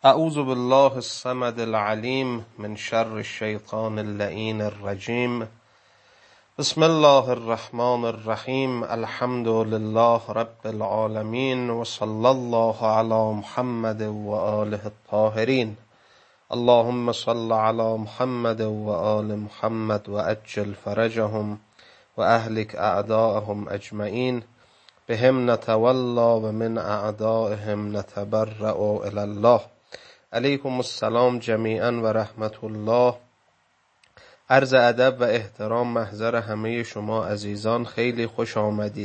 اعوذ بالله الصمد العلیم من شر الشیطان اللعین الرجیم. بسم الله الرحمن الرحیم. الحمد لله رب العالمین و صلی الله علی محمد و آله الطاهرین. اللهم صل علی محمد و آل محمد و عجل فرجهم و اهلک اعداءهم اجمعین. بهم نتولا و من اعدائهم نتبرأ الی الله. علیکم السلام جمیعا و رحمت الله. عرض ادب و احترام محضر همه شما عزیزان، خیلی خوش آمدید.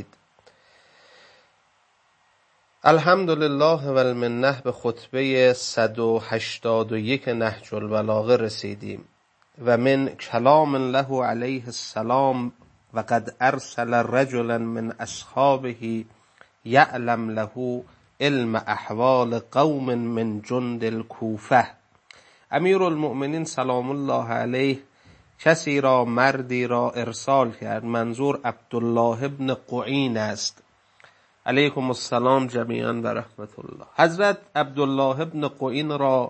الحمدلله و المنه به خطبه 181 نهج البلاغه رسیدیم و من کلام له علیه السلام و قد ارسل رجلا من اصحابه یعلم له علم احوال قوم من جند الکوفه. امیرالمؤمنین سلام الله علیه کسی را، مردی را ارسال کرد، منظور عبدالله ابن قعین است. علیکم السلام جمیعا و رحمت الله. حضرت عبدالله ابن قعین را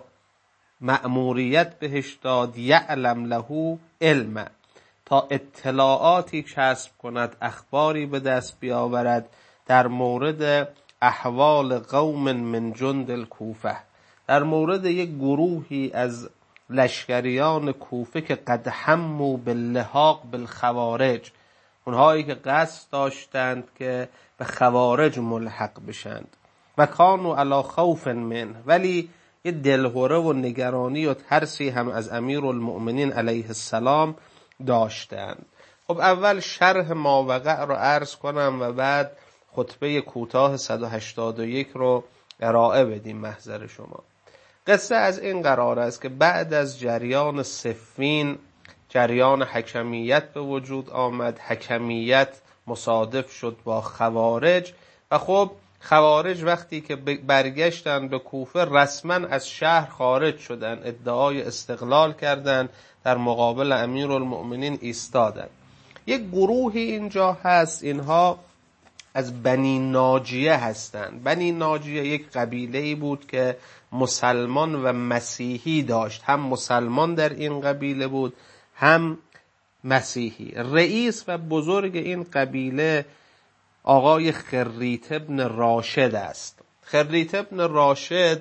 مأموریت بهش داد یعلم له علم، تا اطلاعاتی کسب کند، اخباری به دست بیاورد در مورد احوال قوم من جند الکوفه، در مورد یک گروهی از لشکریان کوفه که قد هموا باللحاق بالخوارج، اونهایی که قصد داشتند که به خوارج ملحق بشند و کانوا علی خوف من، ولی یه دلهره و نگرانی و ترسی هم از امیرالمؤمنین علیه السلام داشتند. خب اول شرح ماوقع رو عرض کنم و بعد خطبه کوتاه 181 رو ارائه بدیم محضر شما. قصه از این قرار است که بعد از جریان صفین جریان حکمیت به وجود آمد. حکمیت مصادف شد با خوارج و خب خوارج وقتی که برگشتن به کوفه رسما از شهر خارج شدن، ادعای استقلال کردند، در مقابل امیرالمؤمنین ایستادند. یک گروهی اینجا هست، اینها از بنی ناجیه هستند. بنی ناجیه یک قبیله‌ای بود که مسلمان و مسیحی داشت، هم مسلمان در این قبیله بود هم مسیحی. رئیس و بزرگ این قبیله آقای خریت ابن راشد است. خریت ابن راشد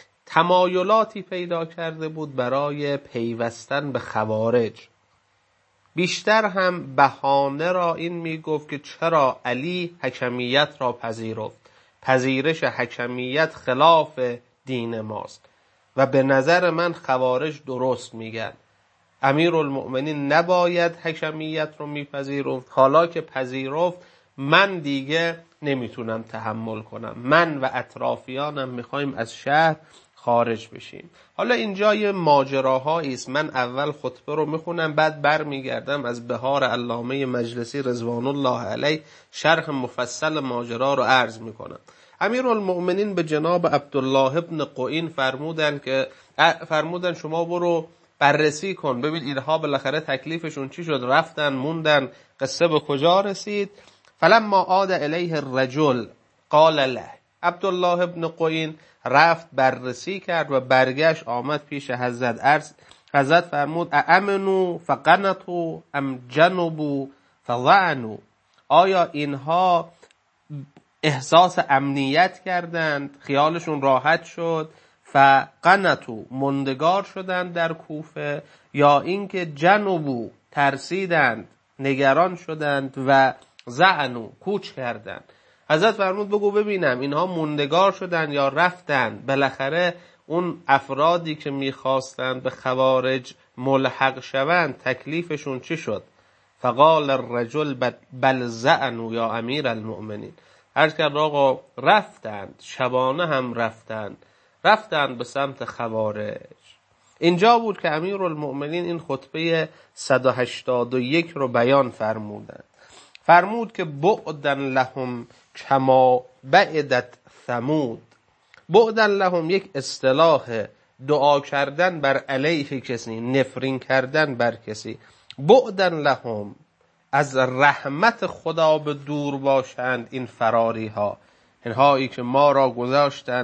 تمایلاتی پیدا کرده بود برای پیوستن به خوارج. بیشتر هم بهانه را این میگفت که چرا علی حکمیت را پذیرفت، پذیرش حکمیت خلاف دین ماست و به نظر من خوارج درست میگن، امیرالمؤمنین نباید حکمیت رو میپذیرفت، حالا که پذیرفت من دیگه نمیتونم تحمل کنم، من و اطرافیانم میخوایم از شهر خارج بشیم. حالا اینجا یه ماجراهایی است، من اول خطبه رو میخونم بعد برمیگردم از بهار علامه مجلسی رضوان الله علیه شرح مفصل ماجرا رو عرض میکنم. امیرالمؤمنین به جناب عبدالله ابن قعین فرمودن شما برو بررسی کن ببین اینها بالاخره تکلیفشون چی شد، رفتن موندن، قصه به کجا رسید. فلما عاد الیه الرجل قال له، عبدالله ابن قعین رفت بررسی کرد و برگشت آمد پیش حضرت فرمود اامنوا فقنطوا ام جنبوا فظعنوا، آیا اینها احساس امنیت کردند، خیالشون راحت شد، فقنطوا مندگار شدند در کوفه، یا اینکه جنبوا ترسیدند، نگران شدند، و ظعنوا کوچ کردند. حضرت فرمود بگو ببینم اینها موندگار شدن یا رفتن، بالاخره اون افرادی که میخواستند به خوارج ملحق شوند تکلیفشون چی شد؟ فقال الرجل بل ظعنوا یا امیر المؤمنین، عرض کرد آقا رفتند، شبانه هم رفتند به سمت خوارج. اینجا بود که امیرالمؤمنین این خطبه 181 رو بیان فرمودند. فرمود که بعدن لهم کما بعدت ثمود. بعدن لهم یک اصطلاح دعا کردن بر علیه کسی، نفرین کردن بر کسی. بعدن لهم از رحمت خدا به دور باشند این فراری ها، اینهایی که ما را گذاشتند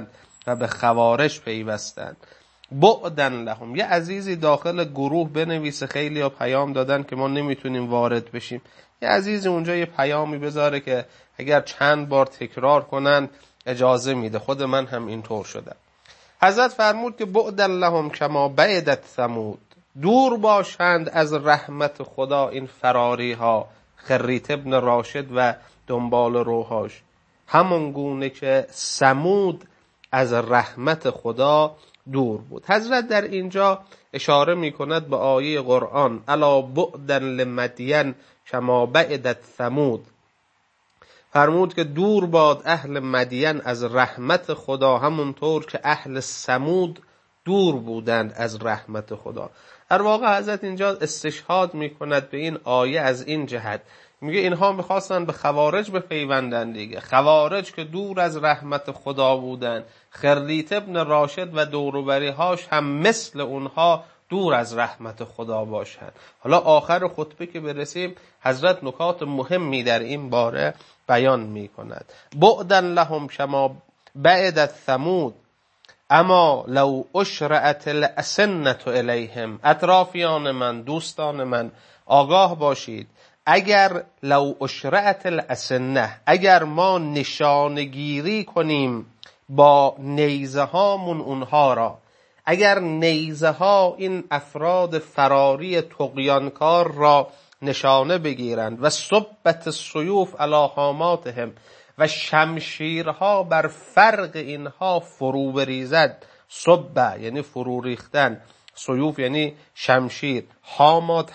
و به خوارج پیوستند. بعدن لهم. یه عزیزی داخل گروه بنویسه، خیلی ها پیام دادن که ما نمیتونیم وارد بشیم، یه عزیزی اونجا یه پیامی بذاره که اگر چند بار تکرار کنن اجازه میده. خود من هم اینطور شدم. حضرت فرمود که بعدن لهم کما بعدت ثمود، دور باشند از رحمت خدا این فراری ها، خریت ابن راشد و دنبال روهاش، همون گونه که ثمود از رحمت خدا دور بود. حضرت در اینجا اشاره می کند به آیه قرآن الا بعدن لمدین کما بعدت ثمود. فرمود که دور باد اهل مدین از رحمت خدا همونطور که اهل ثمود دور بودند از رحمت خدا. در واقع حضرت اینجا استشهاد می کند به این آیه از این جهت، میگه اینها میخواستن به خوارج بپیوندن دیگه، خوارج که دور از رحمت خدا بودن، خریت ابن راشد و دوروبریهاش هم مثل اونها دور از رحمت خدا باشند. حالا آخر خطبه که برسیم حضرت نکات مهمی در این باره بیان میکند. بعدن لهم کما بعدت ثمود اما لو اشرعت الاسنة الیهم. اطرافیان من، دوستان من، آگاه باشید، اگر لو اشرعت الاسنة، اگر ما نشانگیری کنیم با نیزه هامون اونها را، اگر نیزه ها این افراد فراری طغیانکار را نشانه بگیرند و صبت السیوف علی حاماتهم و شمشیرها بر فرق اینها فرو بریزد، صبه یعنی فرو ریختن، سیوف یعنی شمشیر، حامات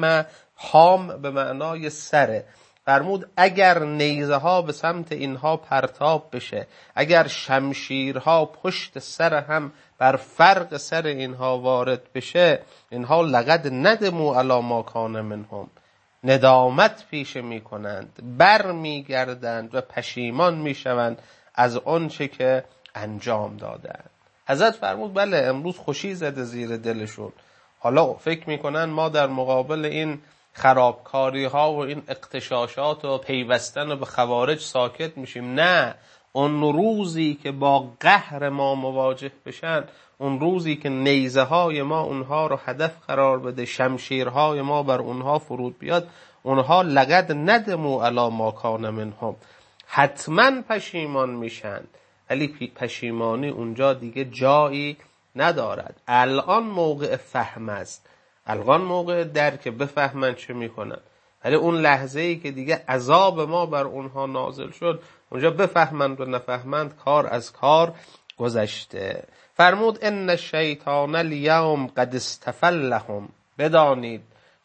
حام به معنای سره. فرمود اگر نیزه ها به سمت اینها پرتاب بشه، اگر شمشیرها پشت سر هم بر فرق سر اینها وارد بشه، اینها لقد ندموا علی ما کان منهم، ندامت پیشه می کنند، بر می گردند و پشیمان می شوند از آنچه که انجام دادند. حضرت فرمود بله امروز خوشی زده زیر دلشون، حالا فکر می کنن ما در مقابل این خرابکاری ها و این اغتشاشات و پیوستن به خوارج ساکت میشیم. نه، اون روزی که با قهر ما مواجه بشن، اون روزی که نیزه های ما اونها رو هدف قرار بده، شمشیرهای ما بر اونها فرود بیاد، اونها لقد ندموا علی ما کان منهم، حتما پشیمان میشن، ولی پشیمانی اونجا دیگه جایی ندارد. الان موقع فهم است، الان موقع درک، بفهمن چه میکنن، ولی اون لحظه ای که دیگه عذاب ما بر اونها نازل شد، اونجا بفهمند و نفهمند کار از کار گذشته. فرمود ان الشیطان الیوم قد استفلهم، بدانید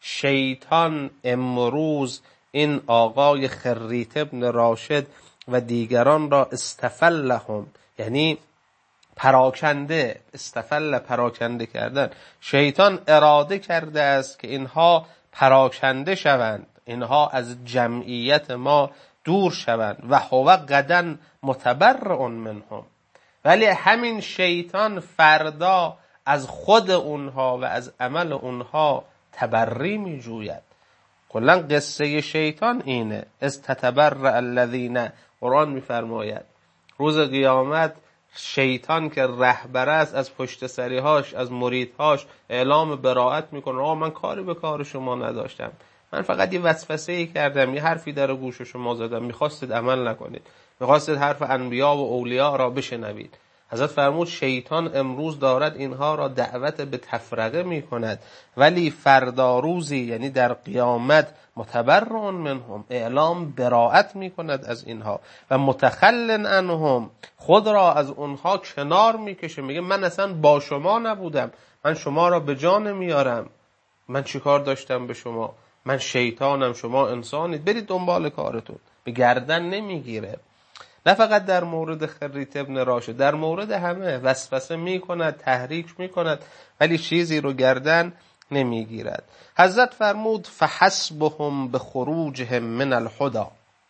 شیطان امروز این آقای خریت ابن راشد و دیگران را استفلهم یعنی پراکنده، استفل پراکنده کردن، شیطان اراده کرده است که اینها پراکنده شوند، اینها از جمعیت ما دور شوند و هو غدا متبرئ منهم، ولی همین شیطان فردا از خود اونها و از عمل اونها تبری می جوید. کلا قصه شیطان اینه، استتبرأ الذین، قرآن می فرماید روز قیامت شیطان که رهبر است از پشت سریهاش، از مریدهاش اعلام براءت میکنه، آقا من کاری به کار شما نداشتم، من فقط یه وسوسه‌ای کردم، یه حرفی در گوش شما زدم، میخواستید عمل نکنید، میخواستید حرف انبیا و اولیاء را بشنوید. حضرت فرمود شیطان امروز دارد اینها را دعوت به تفرقه میکند، ولی فردا روزی یعنی در قیامت متبرئ منهم، اعلام براءت میکند از اینها و متخل عنهم، خود را از اونها کنار میکشه، میگه من اصلا با شما نبودم، من شما را به جا نمیارم، من چیکار داشتم به شما، من شیطانم شما انسانید، برید دنبال کارتون. به گردن نمیگیره. نه فقط در مورد خریت ابن راشد، در مورد همه وسوسه میکند، تحریک میکند، ولی چیزی رو گردن نمیگیرد. حضرت فرمود فحسبهم بخروجهم من الهدى،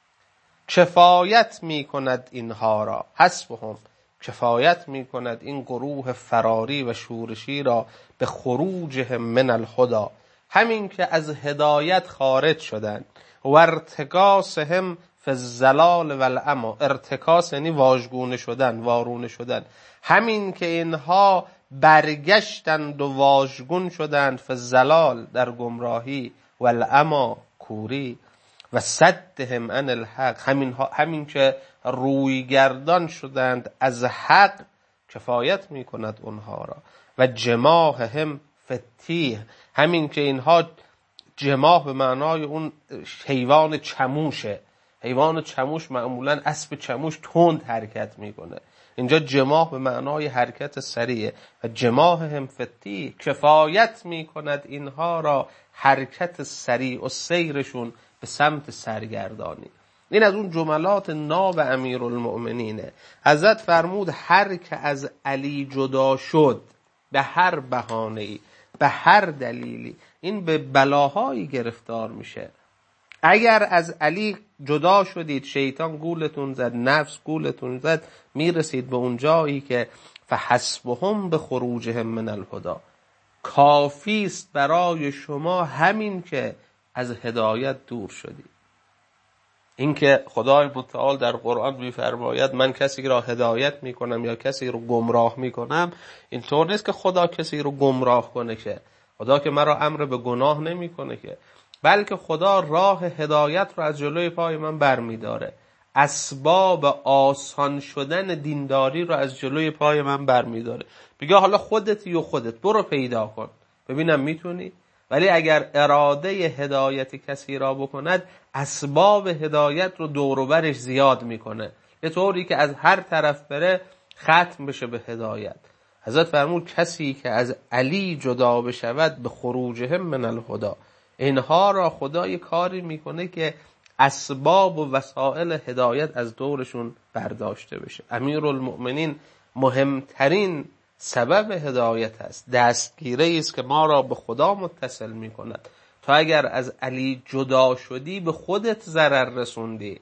کفایت میکند اینها را، حسبهم کفایت میکند این گروه فراری و شورشی را، به خروجهم من الهدى، همین که از هدایت خارج شدند، و ارتکاسهم فی الضلال و العمی. ارتکاس یعنی واژگونه شدن، وارونه شدن. همین که اینها برگشتند و واژگون شدند، فی الضلال در گمراهی، و العمی کوری، و صدهم عن الحق، همین که روی گردان شدند از حق کفایت می کند اونها را. و جماحهم فی التیه، همین که اینها، جماح به معنای اون حیوان چموشه. حیوان چموش معمولا اسب چموش تند حرکت میکنه، اینجا جماح به معنای حرکت سریعه. و جماحهم فی التیه، کفایت میکند اینها را حرکت سریع و سیرشون به سمت سرگردانی. این از اون جملات ناب امیرالمؤمنینه. حضرت فرمود هر که از علی جدا شد به هر بهانه‌ای، به هر دلیلی، این به بلاهایی گرفتار میشه. اگر از علی جدا شدید، شیطان گولتون زد، نفس گولتون زد، میرسید به اون جایی که فحسبهم بخروجهم من الهدی، کافی است برای شما همین که از هدایت دور شدید. این که خدای متعال در قرآن می‌فرماید من کسی را هدایت میکنم یا کسی رو گمراه میکنم، اینطور نیست که خدا کسی رو گمراه کنه، که خدا که مرا امر به گناه نمیکنه که، بلکه خدا راه هدایت رو از جلوی پای من برمیداره، اسباب آسان شدن دینداری رو از جلوی پای من برمیداره، بگه حالا خودتی و خودت برو پیدا کن ببینم میتونی. ولی اگر اراده هدایت کسی را بکند، اسباب هدایت رو دور و برش زیاد میکنه، یه طوری که از هر طرف بره ختم بشه به هدایت. حضرت فرمود کسی که از علی جدا بشود به خروجهم من الهدی، اینها را خدا یه کاری میکنه که اسباب و وسائل هدایت از دورشون برداشته بشه. امیرالمؤمنین مهمترین سبب هدایت است، دستگیره است که ما را به خدا متصل می کند. تو اگر از علی جدا شدی به خودت ضرر رسوندی،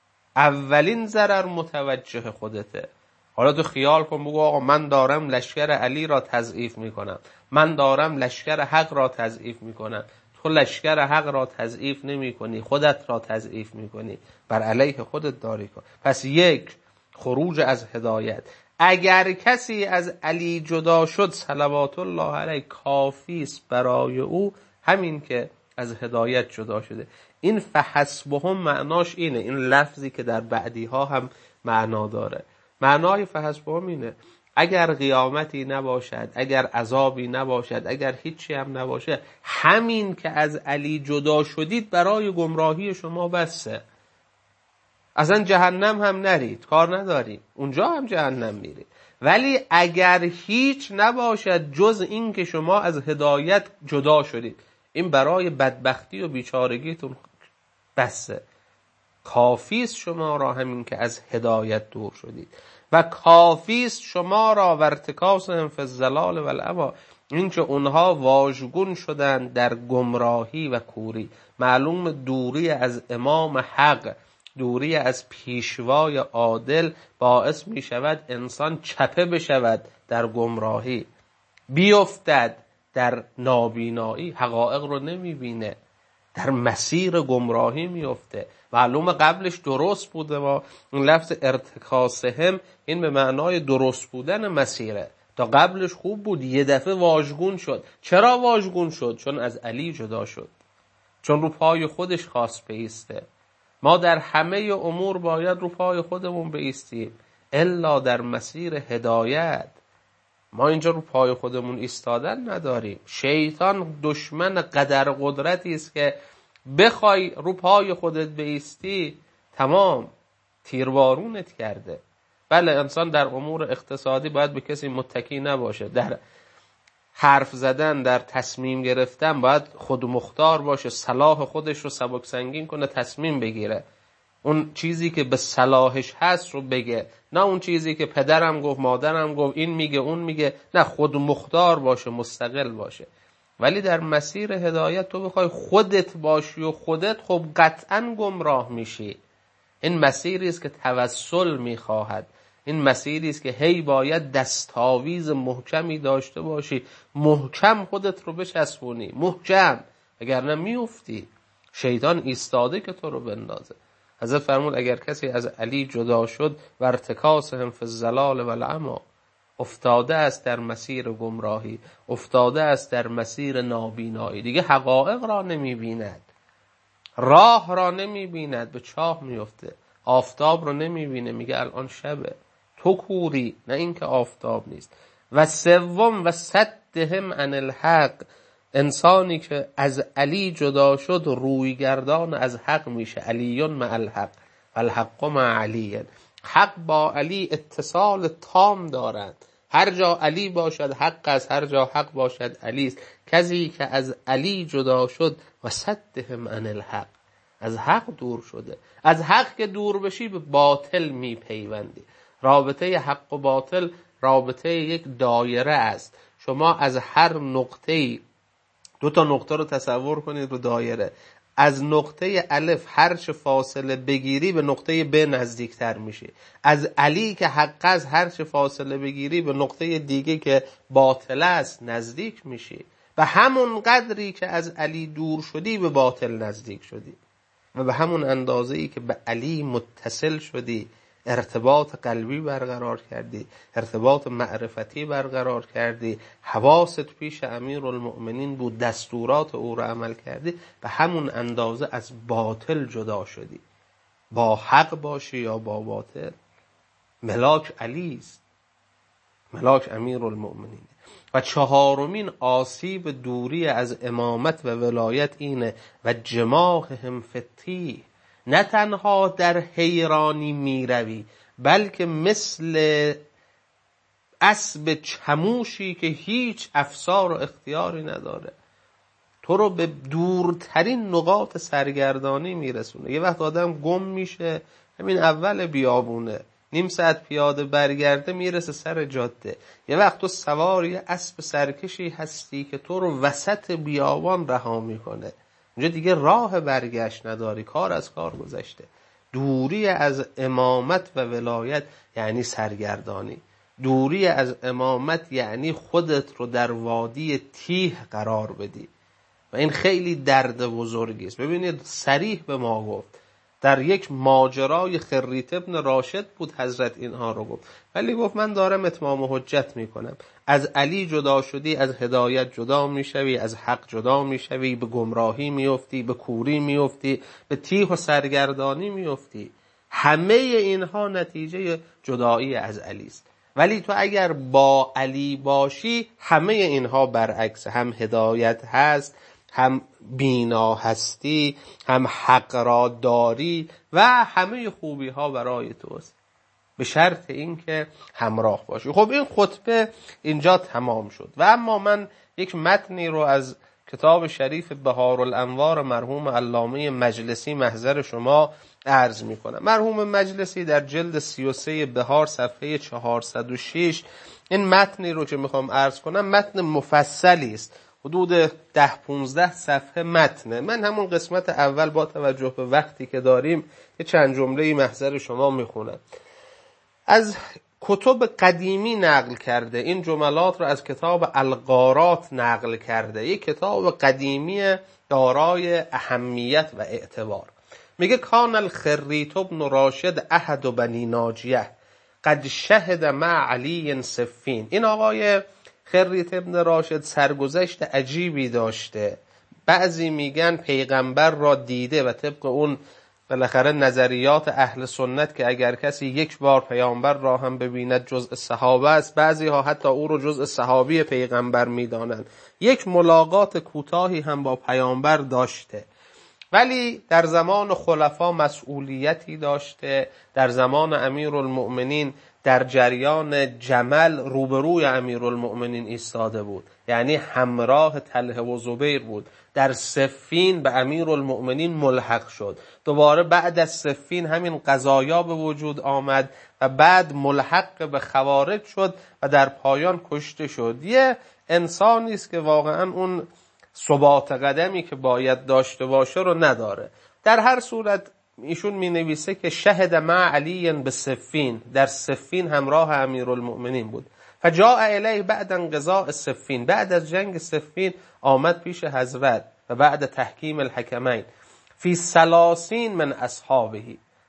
اولین ضرر متوجه خودته. حالا تو خیال کن، بگو آقا من دارم لشکر علی را تضعیف می کنم، من دارم لشکر حق را تضعیف می کنم. تو لشکر حق را تضعیف نمی کنی، خودت را تضعیف می کنی، بر علیه خودت داری کن. پس یک، خروج از هدایت. اگر کسی از علی جدا شد صلوات الله علیه، کافی است برای او همین که از هدایت جدا شده. این فحسبهم معناش اینه، این لفظی که در بعدی ها هم معنا داره. معنای فحسبهم اینه اگر قیامتی نباشد، اگر عذابی نباشد، اگر هیچی هم نباشه، همین که از علی جدا شدید برای گمراهی شما بسه. اصلا جهنم هم نرید، کار ندارید، اونجا هم جهنم میرید. ولی اگر هیچ نباشد جز این که شما از هدایت جدا شدید، این برای بدبختی و بیچارگیتون بسه. کافی است شما را همین که از هدایت دور شدید، و کافی است شما را ورتکاسهم فی الضلال و العمی، این که اونها واژگون شدند در گمراهی و کوری. معلوم دوری از امام حق، دوری از پیشوای عادل باعث می شود انسان چپه بشود در گمراهی، بیفتد در نابینایی، حقایق رو نمی بینه، در مسیر گمراهی میفته. معلومه قبلش درست بوده و این لفظ ارتکاسهم این به معنای درست بودن مسیره. تا قبلش خوب بود، یه دفعه واژگون شد. چرا واژگون شد؟ چون از علی جدا شد، چون رو پای خودش خواست بایسته. ما در همه امور باید رو پای خودمون بایستیم، الا در مسیر هدایت ما اینجا رو پای خودمون ایستادن نداریم. شیطان دشمن قدر قدرتی است که بخوای رو پای خودت بایستی تمام تیربارونت کرده. بله انسان در امور اقتصادی باید به کسی متکی نباشه، در حرف زدن، در تصمیم گرفتن باید خودمختار باشه، صلاح خودش رو سبک سنگین کنه، تصمیم بگیره، اون چیزی که به صلاحش هست رو بگه، نه اون چیزی که پدرم گفت مادرم گفت این میگه اون میگه، نه، خودمختار باشه، مستقل باشه. ولی در مسیر هدایت تو بخوای خودت باشی و خودت، خب قطعا گمراه میشی. این مسیری است که توسل میخواهد، این مسیری است که هی باید دستاویز محکمی داشته باشی، محکم خودت رو بچسبونی، محکم، وگرنه میافتی. شیطان ایستاده که تو رو بندازه. حضرت فرمود اگر کسی از علی جدا شد و ارتکاسهم فی الضلال و العمی، افتاده است در مسیر گمراهی، افتاده است در مسیر نابینایی، دیگه حقایق را نمیبیند، راه را نمیبیند، به چاه میفته، آفتاب رو نمیبینه، میگه الان شبه، تو کوری، نه اینکه آفتاب نیست. و سوم و صدهم عن الحق، انسانی که از علی جدا شد روی گردان از حق میشه. علیون مع الحق و الحق مع علی، حق با علی اتصال تام دارند. هر جا علی باشد حق است، هر جا حق باشد علی است. کسی که از علی جدا شد و صدهم عن الحق، از حق دور شده. از حق که دور بشی به باطل میپیوندی. رابطه حق و باطل رابطه یک دایره است. شما از هر نقطه‌ای، دو تا نقطه رو تصور کنید رو دایره، از نقطه الف هر چه فاصله بگیری به نقطه ب نزدیکتر میشی. از علی که حق است هر چه فاصله بگیری به نقطه دیگه که باطل است نزدیک میشی. و همون قدری که از علی دور شدی به باطل نزدیک شدی. و به همون اندازه‌ای که به علی متصل شدی، ارتباط قلبی برقرار کردی، ارتباط معرفتی برقرار کردی، حواست پیش امیرالمؤمنین بود، دستورات او را عمل کردی، به همون اندازه از باطل جدا شدی. با حق باشی یا با باطل، ملاک علی است، ملاک امیرالمؤمنین. و چهارمین آسیب دوری از امامت و ولایت اینه و جماعهم فی التیه، نه تنها در حیرانی میروی بلکه مثل اسب چموشی که هیچ افسار و اختیاری نداره تو رو به دورترین نقاط سرگردانی میرسونه. یه وقت آدم گم میشه، همین اول بیابونه، نیم ساعت پیاده برگرده میرسه سر جاده. یه وقت تو سوار یه اسب سرکشی هستی که تو رو وسط بیابان رها میکنه، اونجا دیگه راه برگشت نداری، کار از کار گذشته. دوری از امامت و ولایت یعنی سرگردانی. دوری از امامت یعنی خودت رو در وادی تیه قرار بدی و این خیلی درد بزرگی است. ببینید صریح به ما گفت، در یک ماجرای خریت ابن راشد بود حضرت اینها رو گفت، ولی گفت من دارم اتمام حجت میکنم. از علی جدا شدی از هدایت جدا میشوی، از حق جدا میشوی، به گمراهی میفتی، به کوری میفتی، به تیه و سرگردانی میفتی. همه اینها نتیجه جدایی از علی است. ولی تو اگر با علی باشی همه اینها برعکس، هم هدایت هست، هم بینا هستی، هم حق را داری و همه خوبی ها برای توست، به شرط اینکه همراه باشی. خب این خطبه اینجا تمام شد و اما من یک متنی رو از کتاب شریف بهارالانوار مرحوم علامه مجلسی محضر شما عرض می کنم. مرحوم مجلسی در جلد 33 بهار صفحه 406 این متنی رو که میخوام عرض کنم متن مفصلی است، حدود 10-15 صفحه متنه. من همون قسمت اول با توجه به وقتی که داریم یه چند جمله محضر شما میخونم. از کتب قدیمی نقل کرده، این جملات رو از کتاب الغارات نقل کرده، یک کتاب قدیمی دارای اهمیت و اعتبار. میگه کان الخریت ابن راشد احد بنی ناجیه قد شهد مع علی صفین. این آقای خریت ابن راشد سرگذشت عجیبی داشته. بعضی میگن پیغمبر را دیده و طبق اون بالاخره نظریات اهل سنت که اگر کسی یک بار پیامبر را هم ببیند جزء صحابه است، بعضی ها حتی او رو جزء صحابی پیغمبر میدانند. یک ملاقات کوتاهی هم با پیامبر داشته، ولی در زمان خلفا مسئولیتی داشته. در زمان امیرالمؤمنین در جریان جمل روبروی امیرالمؤمنین ایستاده بود، یعنی همراه طلحه و زبیر بود. در صفین به امیرالمؤمنین ملحق شد. دوباره بعد از صفین همین قضایا به وجود آمد و بعد ملحق به خوارج شد و در پایان کشته شد. یه انسانی است که واقعا اون ثبات قدمی که باید داشته باشه رو نداره. در هر صورت ایشون می نویسه که شهد مع علی به صفین، در صفین همراه امیرالمؤمنین بود. فجاء الیه بعد انقضاء صفین، بعد از جنگ صفین آمد پیش حضرت و بعد تحکیم الحکمین فی 30 من اصحابه،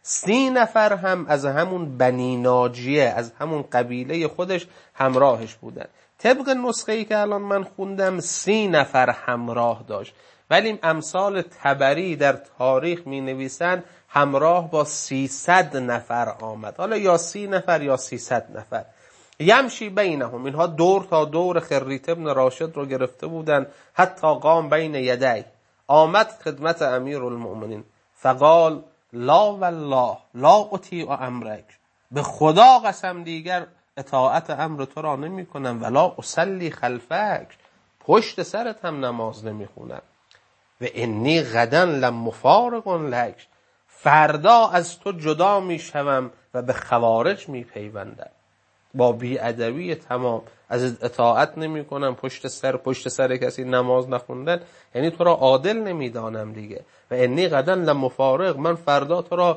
30 نفر هم از همون بنی ناجیه، از همون قبیله خودش همراهش بودن. طبق نسخه‌ای که الان من خوندم 30 نفر همراه داشت، ولی امثال طبری در تاریخ می نویسن همراه با 300 نفر آمد. حالا یا 30 نفر یا 300 نفر. یمشی بینهم، اینها دور تا دور خریت ابن راشد رو گرفته بودن. حتی قام بین یدی، آمد خدمت امیرالمؤمنین فقال لا والله لا اطیع امرک، به خدا قسم دیگر اطاعت امر تو را نمی کنم. ولا اصلی خلفک، پشت سرت هم نماز نمی خونم. و انی غدا لمفارق لک، فردا از تو جدا می شوم و به خوارج می پیوندم. با بی‌ادبی تمام از اطاعت نمی کنم، پشت سر کسی نماز نخوندن، یعنی تو را عادل نمی دانم دیگه. و انی غدا لمفارق، من فردا تو را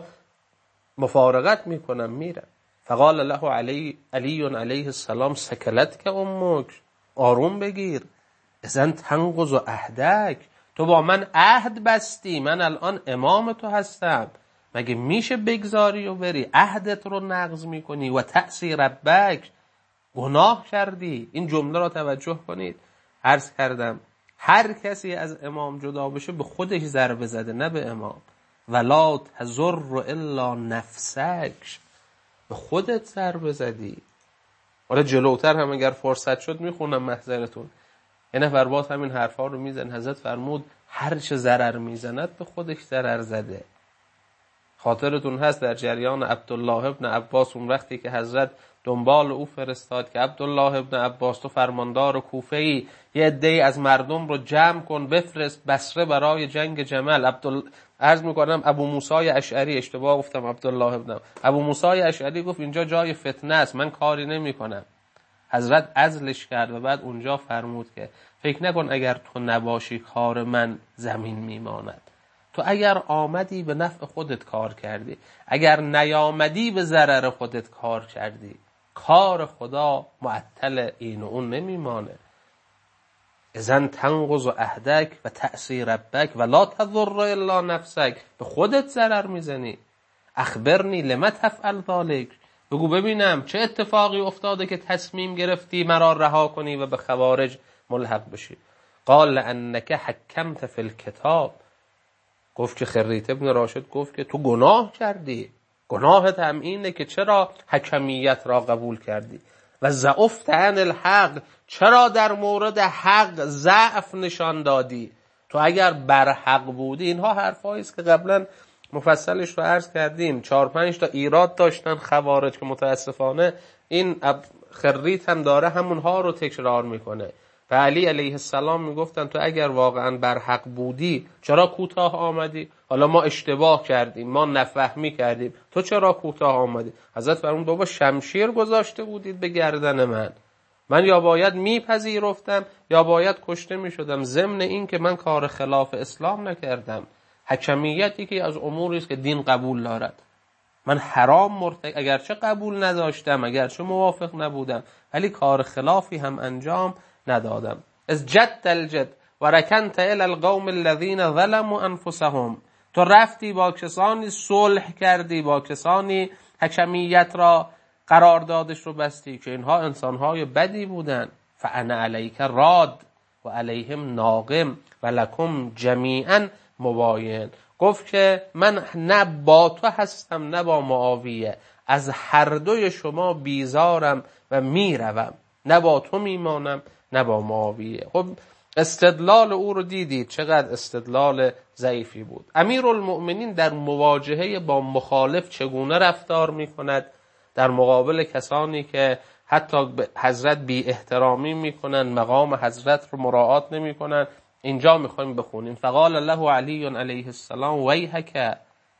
مفارقت می کنم، میرم. فقال له علی علیه السلام سکلت که امک، آروم بگیر. اذن تنقض و عهدک، تو با من عهد بستی، من الان امام تو هستم، مگه میشه بگذاری و بری؟ عهدت رو نقض میکنی. و تعصی ربک، گناه کردی. این جمله را توجه کنید. عرض کردم هر کسی از امام جدا بشه به خودش ضربه زده، نه به امام. ولا تضر الا نفسک، به خودت ضربه زدی. حالا جلوتر هم اگر فرصت شد میخونم محضرتون. یه نفر باز همین حرفا رو میزن. حضرت فرمود هر چه ضرر میزند به خودش ضرر زده. خاطرتون هست در جریان عبدالله ابن عباس، اون وقتی که حضرت دنبال او فرستاد که عبدالله ابن عباس تو فرماندار کوفه‌ای، یه عده‌ای از مردم رو جمع کن بفرست بصره برای جنگ جمل. عرض میکنم ابو موسی اشعری، اشتباه گفتم عبدالله ابن، ابو موسی اشعری گفت اینجا جای فتنه است، من کاری نمیکنم. حضرت عزلش کرد و بعد اونجا فرمود که فکر نکن اگر تو نباشی کار من زمین میماند. تو اگر آمدی به نفع خودت کار کردی، اگر نیامدی به ضرر خودت کار کردی. کار خدا معطل این و اون نمیمانه. اذن تنقض عهدک و تعصی ربک و لا تضر الا نفسک، به خودت ضرر میزنی. اخبرنی لما تفعل ذلک، بگو ببینم چه اتفاقی افتاده که تصمیم گرفتی مرا رها کنی و به خوارج ملحق بشی. قال لانک حکمت فی الکتاب، گفت که خریت ابن راشد گفت که تو گناه کردی، گناهت هم اینه که چرا حکمیت را قبول کردی. و ضعفت عن الحق، چرا در مورد حق ضعف نشان دادی. تو اگر بر حق بودی، اینها حرفایی است که قبلا مفصلش رو عرض کردیم. 4-5 تا ایراد داشتن خوارج که متاسفانه این خریت هم داره همونها رو تکرار میکنه. و علی علیه السلام میگفتن تو اگر واقعا بر حق بودی چرا کوتاه آمدی؟ حالا ما اشتباه کردیم، ما نفهمی کردیم، تو چرا کوتاه آمدی؟ حضرت فرمود بابا شمشیر گذاشته بودید به گردن من یا باید میپذیرفتم یا باید کشته میشدم. ضمن این که من کار خلاف اسلام نکردم. حکمیتی که از اموری است که دین قبول دارد. من حرام اگرچه قبول نداشتم، اگرچه موافق نبودم، ولی کار خلافی هم انجام ندادم. از جد الجد و رکنت الی القوم الذین ظلموا انفسهم، تو رفتی با کسانی صلح کردی، با کسانی حکمیت را قراردادش رو بستی که اینها انسانهای بدی بودن. فانا علیک راد و علیهم ناقم و لکم جمیعا مباین. گفت که من نه با تو هستم نه با معاویه، از هر دوی شما بیزارم و میروم، نه با تو میمانم نه با معاویه. خب استدلال او رو دیدید چقدر استدلال ضعیفی بود. امیرالمؤمنین در مواجهه با مخالف چگونه رفتار میکند؟ در مقابل کسانی که حتی حضرت بی احترامی میکنن، مقام حضرت رو مراعات نمیکنن. اینجا میخوایم بخونیم. فقال له علی علیه السلام ویحک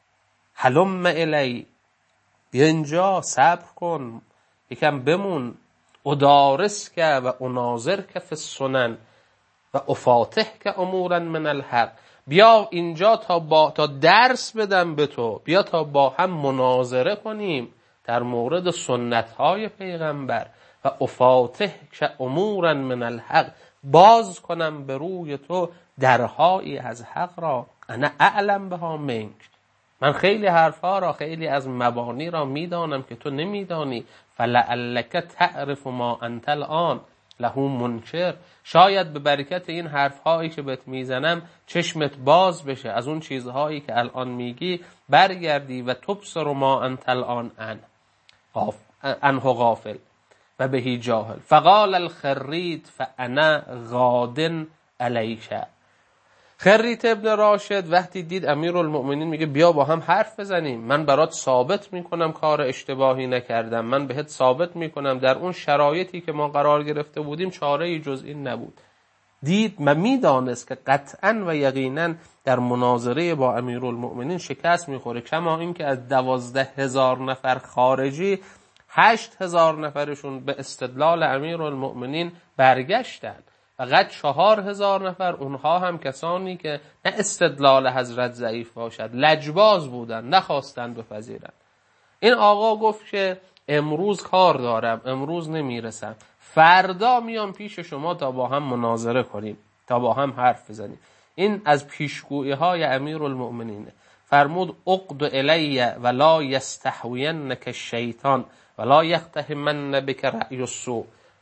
هلم الی، بیا اینجا، صبر کن، یکم بمون. ادارس که و اناظر که فی السنن و افاتح که امورا من الحق، بیا اینجا تا درس بدم به تو، بیا تا با هم مناظره کنیم در مورد سنت های پیغمبر. و افاتح که امورا من الحق، باز کنم به روی تو درهایی از حق را. انا اعلم بها منک، من خیلی حرفها را، خیلی از مبانی را میدانم که تو نمیدانی. فلعلک تعرف ما انت الان له منکر. شاید به برکت این حرفهایی که بهت میزنم چشمت باز بشه از اون چیزهایی که الان میگی، برگردی و تبصر ما انت الان عنه غافل و بهی جاهل. فقال الخریت فانا غاد علیک. خریت ابن راشد وقتی دید امیرالمؤمنین میگه بیا با هم حرف بزنیم، من برات ثابت میکنم کار اشتباهی نکردم، من بهت ثابت میکنم در اون شرایطی که ما قرار گرفته بودیم چاره‌ای جز این نبود. دید و میدانست که قطعا و یقینا در مناظره با امیرالمؤمنین شکست میخوره، کما این که از 12,000 نفر خارجی 8,000 نفرشون به استدلال امیرالمؤمنین برگشتن. فقط 4,000 نفر اونها هم کسانی که نه استدلال حضرت ضعیف باشد، لجباز بودن، نخواستن بپذیرن. این آقا گفت که امروز کار دارم، امروز نمیرسم، فردا میام پیش شما تا با هم مناظره کنیم، تا با هم حرف بزنیم. این از پیشگویی های امیرالمؤمنینه. فرمود اقد الی ولا یستحوینک الشیطان ولا یقتحمن بک رأی السوء.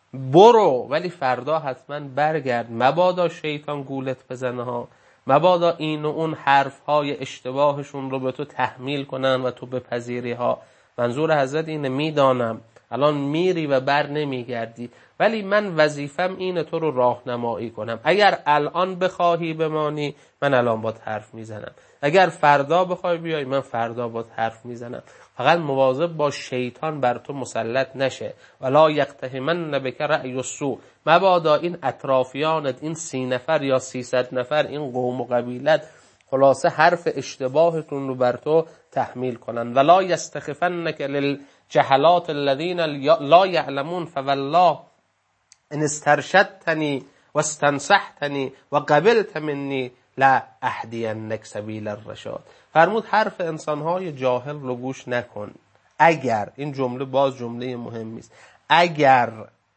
برو ولی فردا حتما برگرد، مبادا شیطان گولت بزنه ها، مبادا این و اون حرف های اشتباهشون رو به تو تحمیل کنن و تو بپذیری ها. منظور حضرت اینه، میدانم الان میری و بر نمیگردی، ولی من وظیفم اینه تو رو راهنمایی کنم. اگر الان بخواهی بمانی من الان باهات حرف میزنم، اگر فردا بخوای بیای من فردا باهات حرف میزنم. فقط مواظب باش شیطان بر تو مسلط نشه. ولا یقتحمن بک رأی السوء. مبادا این اطرافیانت، این 30 نفر یا 300 نفر، این قوم و قبیلت خلاصه حرف اشتباهتون رو بر تو تحمیل کنن. ولا یستخفنک للجهلات الذین لا یعلمون فوالله ان استرشدتنی و استنصحتنی و قبلت منی لا اهدینک سبیل الرشاد. فرمود حرف انسانهای جاهل رو گوش نکن. اگر، این جمله باز جمله مهمی است، اگر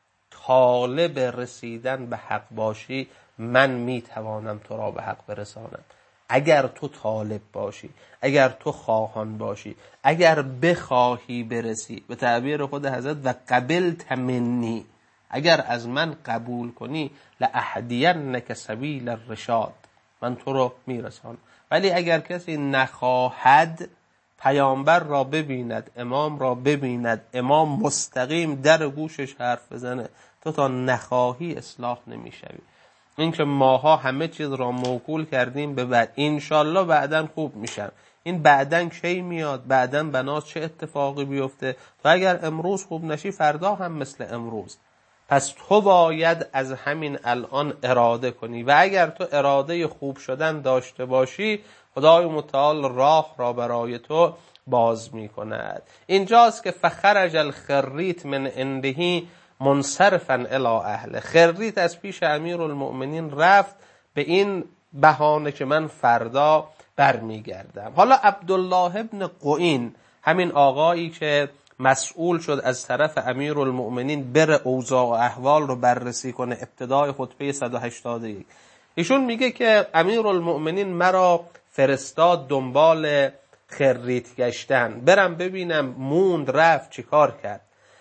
طالب رسیدن به حق باشی من میتوانم تو را به حق برسانم. اگر تو طالب باشی، اگر تو خواهان باشی، اگر بخواهی برسی، به تعبیر خود حضرت و قبلت منی، اگر از من قبول کنی لاهدینک سبیل الرشاد، من تو رو میرسانم. ولی اگر کسی نخواهد پیامبر را ببیند، امام را ببیند، امام مستقیم در گوشش حرف بزنه، تو تا نخواهی اصلاح نمیشوی. این که ماها همه چیز را موکول کردیم به بعد، انشالله بعدن خوب میشن. این بعدن کی میاد؟ بعدن بناس چه اتفاقی بیفته؟ تو اگر امروز خوب نشی فردا هم مثل امروز. پس تو باید از همین الان اراده کنی و اگر تو اراده خوب شدن داشته باشی خدای متعال راه را برای تو باز می کند. اینجاست که فخرج الخریت من عنده منصرفا الی اهله. خریت از پیش امیرالمؤمنین رفت به این بهانه که من فردا برمیگردم. حالا عبدالله ابن قعین، همین آقایی که مسئول شد از طرف امیرالمؤمنین بر اوضاع و احوال رو بررسی کنه ابتدای خطبه 181، ایشون میگه که امیرالمؤمنین مرا فرستاد دنبال خریت گشتن، برم ببینم موند رفت چیکار کرد.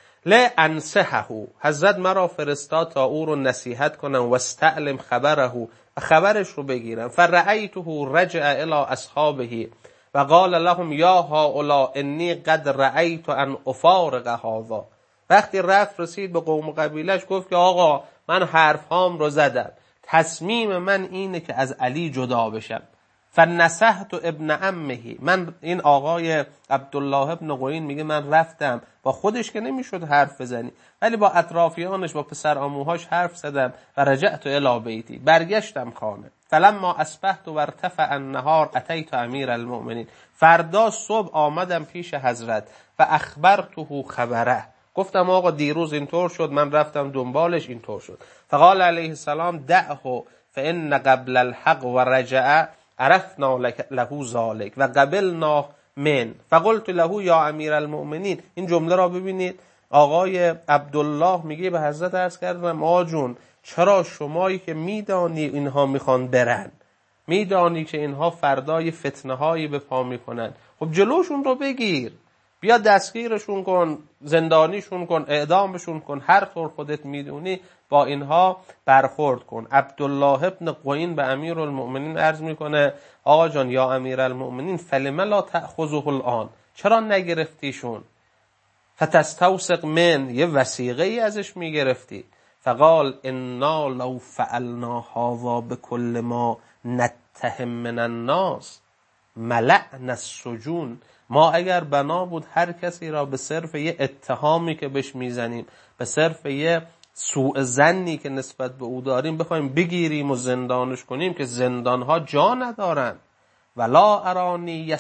لانصحه، حضرت مرا فرستاد تا او رو نصیحت کنم و استعلم خبره، و خبرش رو بگیرم. فرأیته رجع الی اصحابه و قال لهم یا هؤلاء انی قد رأیت ان افارق هذا. وقتی رفت رسید به قوم و قبیلش گفت که آقا من حرفهام رو زدم، تصمیم من اینه که از علی جدا بشم. فنصحت ابن عمه، من، این آقای عبدالله ابن قعین میگه من رفتم، با خودش که نمیشد حرف بزنی ولی با اطرافیانش، با پسر عموهاش حرف زدم. و رجعت الی بیتی، برگشتم خانه. فلما اصبحت و ارتفع النهار اتیت امیر المؤمنین، فردا صبح آمدم پیش حضرت. و اخبرته خبره، گفتم آقا دیروز اینطور شد، من رفتم دنبالش اینطور شد. فقال علیه السلام دعه فان قبل الحق و رجع عرفنا له ذلك و قبلنا من. فقلت له یا امیر المؤمنین. این جمله را ببینید، آقای عبدالله میگه به حضرت عرض کردم آقا جون چرا شمایی که میدانی اینها میخوان برن، میدانی که اینها فردای فتنه هایی به پا میکنن. خب جلوشون رو بگیر، بیا دستگیرشون کن، زندانیشون کن، اعدامشون کن، هر طور خودت میدونی با اینها برخورد کن. عبدالله ابن قعین به امیرالمؤمنین عرض میکنه آقا جان یا امیرالمؤمنین فلم لا تأخذه الان، چرا نگرفتیشون؟ فتستوثق من، یه وثیقه ای ازش میگرفتی. فقال انا لو فعلنا هذا بكل ما نتهم من الناس ملأنا السجون، ما اگر بنا بود هر کسی را به صرف یه اتهامی که بهش میزنیم، به صرف یه سوء ظنی که نسبت به او داریم بخوایم بگیریم و زندانش کنیم که زندانها جا ندارن. ولا ارانی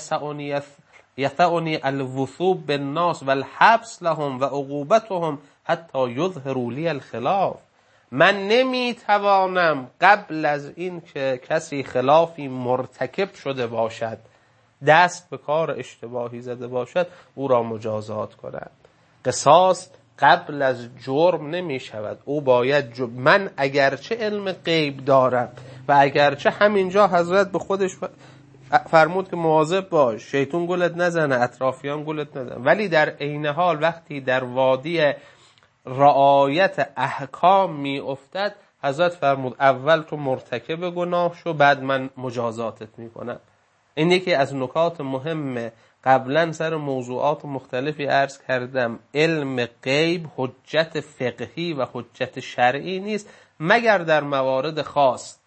یثعنی الوثوب بالناس والحبس لهم و عقوبتهم حتی یظهروا لی الخلاف، من نمیتوانم قبل از این که کسی خلافی مرتکب شده باشد، دست به کار اشتباهی زده باشد، او را مجازات کنم. قصاص قبل از جرم نمی شود، او باید من اگرچه علم غیب دارم و اگرچه همینجا حضرت به خودش فرمود که مواظب باش شیطان گولت نزنه، اطرافیان گولت نزنه، ولی در عین حال وقتی در وادی رعایت احکام می افتد حضرت فرمود اول تو مرتکب گناه شو، بعد من مجازاتت می کنم. این یکی از نکات مهمه. قبلا سر موضوعات مختلفی عرض کردم علم غیب حجت فقهی و حجت شرعی نیست مگر در موارد خاص.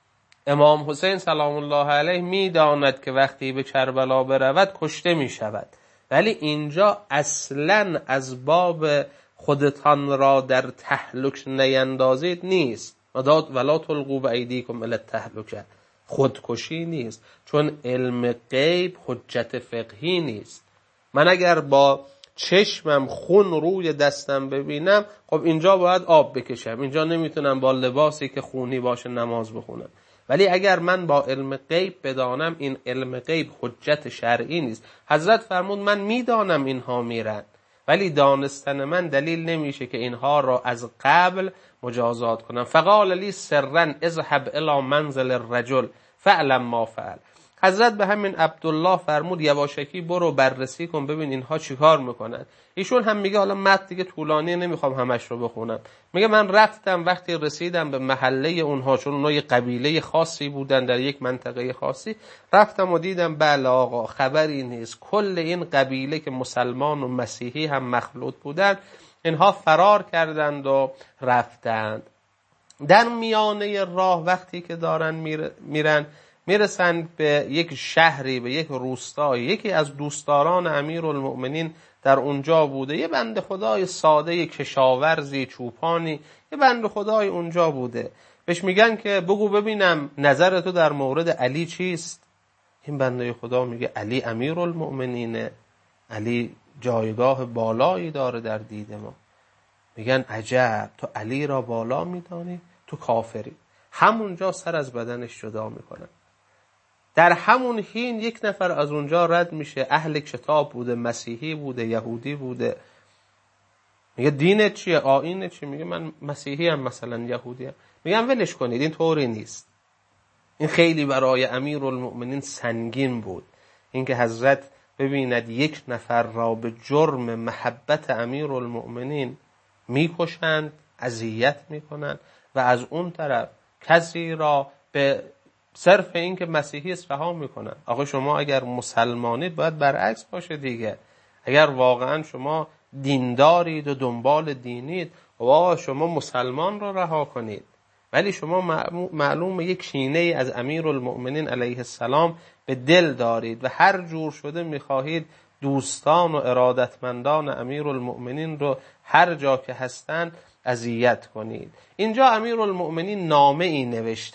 امام حسین سلام الله علیه میداند که وقتی به کربلا برود کشته می شود، ولی اینجا اصلا از باب خودتان را در تهلک نیندازید نیست، ولا تلقوا بایدیکم الی التهلکه، خودکشی نیست، چون علم غیب حجت فقهی نیست. من اگر با چشمم خون روی دستم ببینم خب اینجا باید آب بکشم، اینجا نمیتونم با لباسی که خونی باشه نماز بخونم. ولی اگر من با علم غیب بدانم این علم غیب حجت شرعی نیست. حضرت فرمود من میدانم اینها میرن، ولی دانستن من دلیل نمیشه که اینها را از قبل مجازات کنم. فقال لی سرا اذهب الی منزل الرجل فعلم ما فعل. حضرت به همین عبدالله فرمود یواشکی برو بررسی کن ببین اینها چیکار میکنن. ایشون هم میگه حالا متن دیگه طولانی نمیخوام همش رو بخونم، میگه من رفتم وقتی رسیدم به محله اونها، چون اونها یه قبیله خاصی بودن در یک منطقه خاصی، رفتم و دیدم بله آقا خبری نیست، کل این قبیله که مسلمان و مسیحی هم مخلوط بودن اینها فرار کردند و رفتند. در میانه راه وقتی که دارن میرن میرسند به یک شهری، به یک روستایی. یکی از دوستداران امیرالمؤمنین در اونجا بوده، یه بنده خدای ساده کشاورزی چوپانی، یه بنده خدای اونجا بوده. بهش میگن که بگو ببینم نظر تو در مورد علی چیست؟ این بنده خدا میگه علی امیرالمؤمنینه، علی جایگاه بالایی داره در دید ما. میگن عجب، تو علی را بالا میدانی؟ تو کافری. همونجا سر از بدنش جدا میکنن. در همون حین یک نفر از اونجا رد میشه، اهل کتاب بوده، مسیحی بوده، یهودی بوده. میگه دینت چیه؟ آیینت چیه؟ میگه من مسیحی هم، مثلا یهودی هم. میگم ولش کنید، این طوری نیست. این خیلی برای امیرالمؤمنین سنگین بود، اینکه حضرت ببیند یک نفر را به جرم محبت امیرالمؤمنین میکشند، اذیت میکنند، و از اون طرف کسی را به صرف این که مسیحی است رها میکنن. آقا شما اگر مسلمانید باید برعکس باشه دیگه. اگر واقعا شما دیندارید و دنبال دینید، آقا شما مسلمان را رها کنید. ولی شما معلوم یک کینه از امیرالمؤمنین علیه السلام به دل دارید و هر جور شده میخواهید دوستان و ارادتمندان امیرالمؤمنین رو هر جا که هستند اذیت کنید. اینجا امیرالمؤمنین نامه ای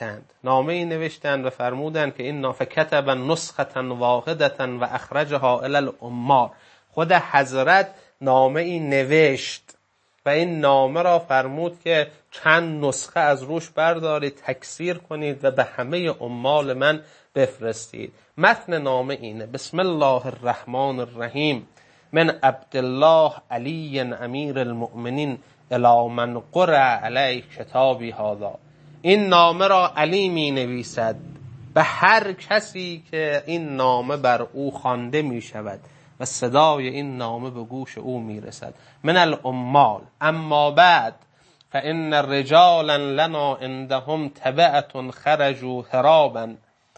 نوشتند و فرمودند که این فکتب نسخه واحده و اخرجها الی الامار. خود حضرت نامه ای نوشت و این نامه را فرمود که چند نسخه از روش بردارید، تکثیر کنید و به همه عمال من بفرستید. متن نامه اینه: بسم الله الرحمن الرحیم، من عبدالله علی امیر المؤمنین الی من قرأ علیه کتابی هذا. این نامه را علی می نویسد به هر کسی که این نامه بر او خوانده می شود و صدای این نامه به گوش او می رسد. من العمال اما بعد فإن رجالا لنا عندهم تبعة خرجوا هرابا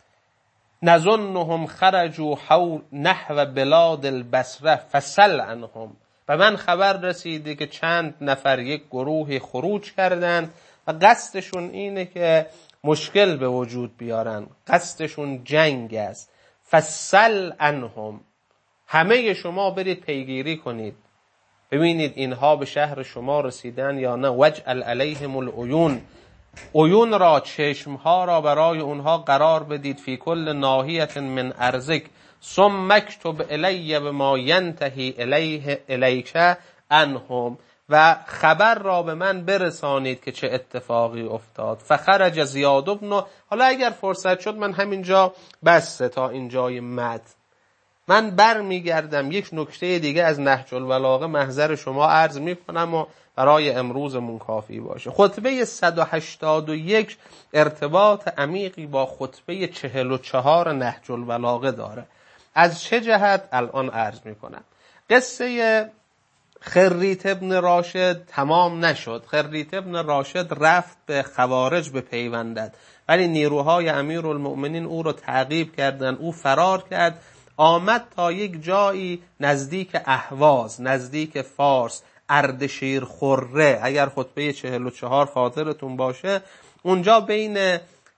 نظنهم خرجوا نحو بلاد البصره فسل عنهم. و من خبر رسیده که چند نفر یک گروه خروج کردند و قصدشون اینه که مشکل به وجود بیارن، قصدشون جنگ است. فسل عنهم، همه شما برید پیگیری کنید ببینید اینها به شهر شما رسیدن یا نه. وجعل علیهم العیون، عیون را، چشمها را برای اونها قرار بدید. فی کل ناحیة من ارضک ثم اکتب الی بما ینتهی الیک عنهم، و خبر را به من برسانید که چه اتفاقی افتاد. فخرج زیاد بن، حالا اگر فرصت شد من همینجا بسته تا اینجای متن. من بر میگردم یک نکته دیگه از نهج البلاغه محضر شما عرض میکنم و برای امروزمون کافی باشه. خطبه 181 ارتباط عمیقی با خطبه 44 نهج البلاغه داره. از چه جهت الان عرض میکنم. قصه خریت ابن راشد تمام نشد. خریت ابن راشد رفت به خوارج بپیوندد، ولی نیروهای امیرالمؤمنین او رو تعقیب کردند. او فرار کرد، آمد تا یک جایی نزدیک اهواز، نزدیک فارس، اردشیر خوره. اگر خطبه 44 خاطرتون باشه، اونجا بین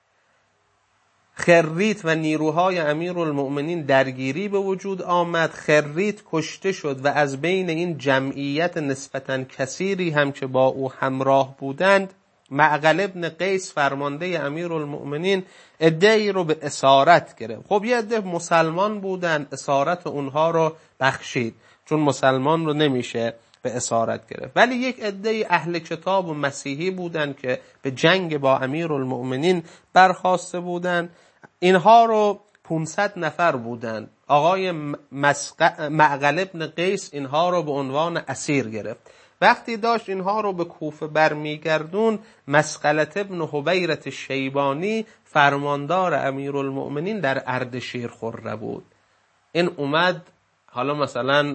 خریت و نیروهای امیرالمؤمنین درگیری به وجود آمد. خریت کشته شد و از بین این جمعیت نسبتاً کثیری هم که با او همراه بودند، معقل ابن قیس فرمانده امیرالمؤمنین عده‌ای رو به اسارت گرفت. خب یه عده مسلمان بودن، اسارت اونها رو بخشید چون مسلمان رو نمیشه به اسارت گرفت. ولی یک عده اهل کتاب و مسیحی بودن که به جنگ با امیرالمؤمنین برخاسته بودن. اینها رو 500 نفر بودن. آقای معقل ابن قیس اینها رو به عنوان اسیر گرفت. وقتی داشت اینها رو به کوفه برمیگردون، مسقلة ابن حبیرة شیبانی فرماندار امیرالمؤمنین در اردشیر خوره بود. این اومد حالا مثلا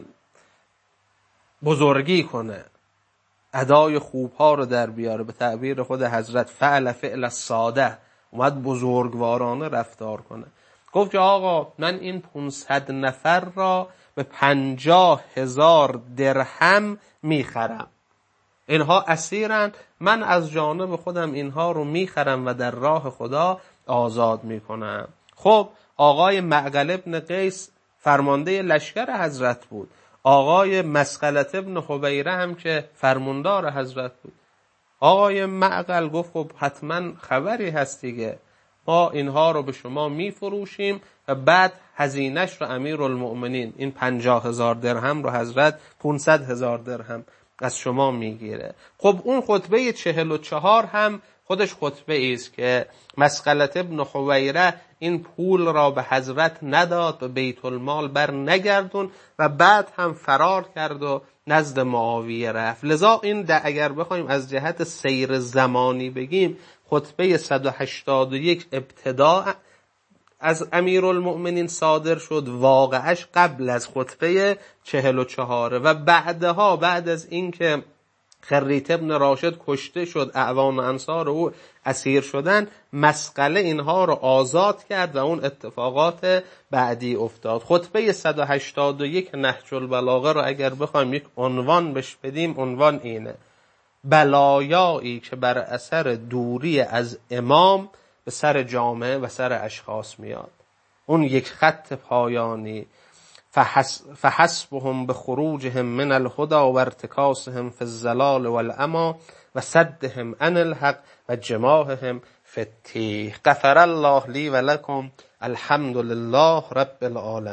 بزرگی کنه، ادای خوبها رو در بیاره، به تعبیر خود حضرت فعل الساده، اومد بزرگوارانه رفتار کنه. گفت که آقا من این 500 نفر را به 50,000 درهم میخرم. اینها اسیرن، من از جانب خودم اینها رو میخرم و در راه خدا آزاد میکنم. خب آقای معقل ابن قیس فرمانده لشکر حضرت بود. آقای مسقلة ابن حبیره هم که فرماندار حضرت بود. آقای معقل گفت خب حتما خبری هست دیگه، ما اینها رو به شما میفروشیم و بعد هزینه‌اش رو امیرالمؤمنین، این 50,000 درهم رو حضرت 500,000 درهم از شما میگیره. خب اون خطبه 44 هم خودش خطبه است که مسقلة ابن حبیره این پول را به حضرت نداد، به بیت المال بر نگردون و بعد هم فرار کرد و نزد معاویه رفت. لذا این اگر بخوایم از جهت سیر زمانی بگیم، خطبه 181 ابتدا از امیرالمؤمنین صادر شد، واقعش قبل از خطبه 44 و بعدها، بعد از اینکه خریت ابن راشد کشته شد، اعوان انصار او اسیر شدن، مسقله اینها رو آزاد کرد و اون اتفاقات بعدی افتاد. خطبه 181 نهج البلاغه رو اگر بخوایم یک عنوان بهش بدیم، عنوان اینه: بلایایی که بر اثر دوری از امام به سر جامعه و سر اشخاص میاد. اون یک خط پایانی. فحسبهم بخروجهم من الهدى و ارتکاسهم فی الضلال والعمی و صدهم عن الحق و جماعهم فی التیه. غفر الله لی و لکم. الحمد لله رب العالمین.